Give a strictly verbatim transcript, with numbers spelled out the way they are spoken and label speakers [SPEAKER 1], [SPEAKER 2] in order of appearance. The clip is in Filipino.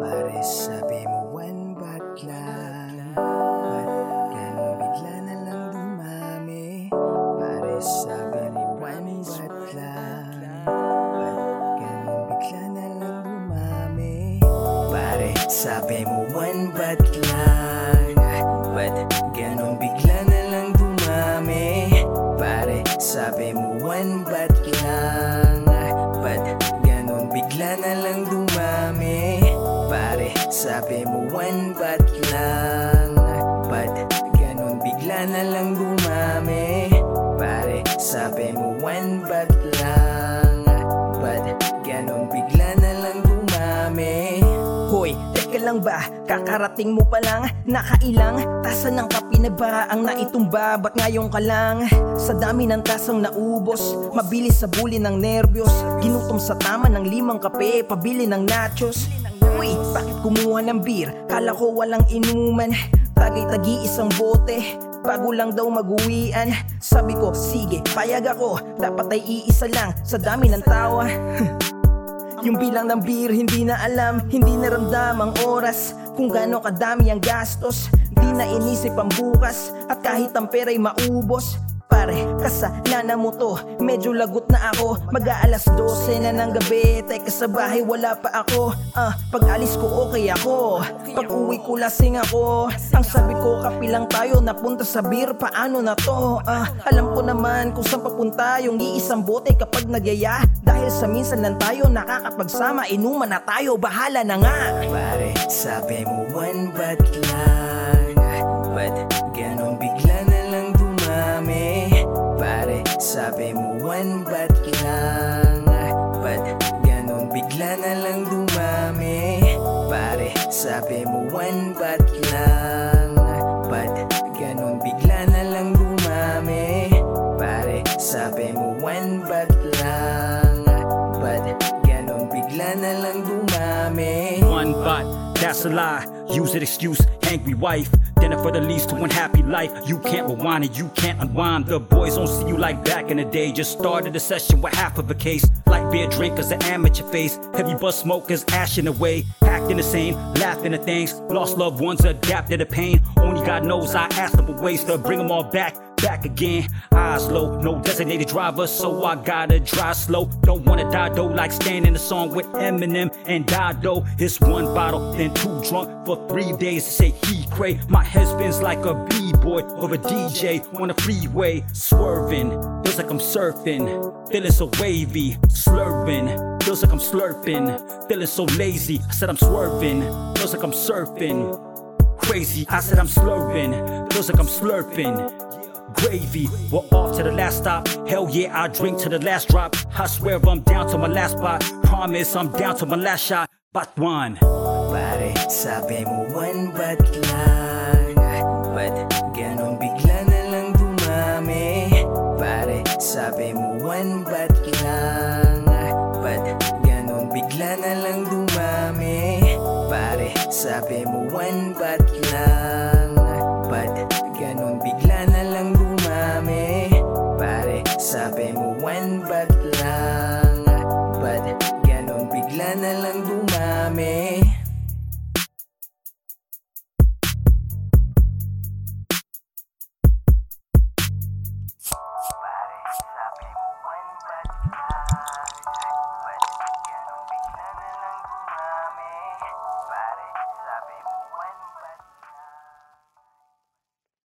[SPEAKER 1] Pare sabi mo one ba't lang? Ba't ganun bigla na lang dumami? Pare sabi mo one ba't lang? Ba't ganun bigla na lang dumami? Pare sabi mo one ba't lang? Ba't ganun bigla na lang dumami? Pare sabi mo one ba't lang? Ba't ganun bigla na lang dumami? Pare sabi mo one ba't lang? Ba't ganun bigla na lang dumami? Pare sabi mo one ba't lang? Ba't ganun bigla na lang dumami?
[SPEAKER 2] Hoy, teka lang ba? Kakarating mo pa lang? Nakailang tasa ng kape na ba ang naitumba? Ba't ngayon ka lang? Sa dami ng tasang naubos, mabilis sa buli ng nerbiyos. Ginutom sa tama ng limang kape, pabili ng nachos. Uy, bakit kumuha ng beer? Kala ko walang inuman. Tagay-tagi isang bote, bago lang daw mag-uwian. Sabi ko, sige, payag ako. Dapat ay iisa lang sa dami ng tawa. Yung bilang ng beer, hindi na alam, hindi naramdam ang oras. Kung gaano kadami ang gastos, di na inisip ang bukas. At kahit ang pera'y maubos, pare, kasalanan mo to. Medyo lagot na ako, mag-aalas dose na ng gabi. Teka sa bahay, wala pa ako. uh, Pag alis ko, okay ako. Pag uwi ko, lasing ako. Ang sabi ko, kapilang tayo, napunta sa beer, paano na to? uh, Alam ko naman kung saan papunta yung iisang bote kapag nagyaya. Dahil sa minsan lang tayo nakakapagsama, inuman na tayo, bahala na nga.
[SPEAKER 1] Pare, sabi mo one ba't lang? Ba't ganun bigla na lang dumami? Pare, sabi mo one ba't lang? Ba't ganun bigla na lang dumami? Pare, sabi mo one ba't lang? Ba't ganun bigla na lang dumami? Pare, sabi mo one ba't lang? Ba't ganun bigla na lang dumami?
[SPEAKER 3] One but, that's a lie. Use it excuse, angry wife. Dinner for the least to one happy life. You can't rewind it, you can't unwind. The boys don't see you like back in the day. Just started a session with half of a case. Like beer drinkers, an amateur face. Heavy bus smokers, ashing away. Acting the same, laughing at things. Lost loved ones, adapted to pain. Only God knows I asked them for ways to bring them all back. Back again, eyes low, no designated driver, so I gotta drive slow. Don't wanna die though, like staying in the song with Eminem and Dido. It's one bottle, then two drunk for three days to say he cray. My head spins like a b-boy or a D J on the freeway, swerving. Feels like I'm surfing, feeling so wavy, slurping. Feels like I'm slurping, feeling so lazy. I said I'm swerving, feels like I'm surfing. Crazy, I said I'm slurping, feels like I'm slurping. Gravy, we're off to the last stop. Hell yeah, I drink to the last drop. I swear I'm down to my last spot. Promise I'm down to my last shot. But one.
[SPEAKER 1] Pare, sabi mo one ba't lang? Ba't ganun bigla na lang dumami? Pare, sabi mo one ba't lang? Ba't ganun bigla na lang dumami? Pare, sabi mo one ba't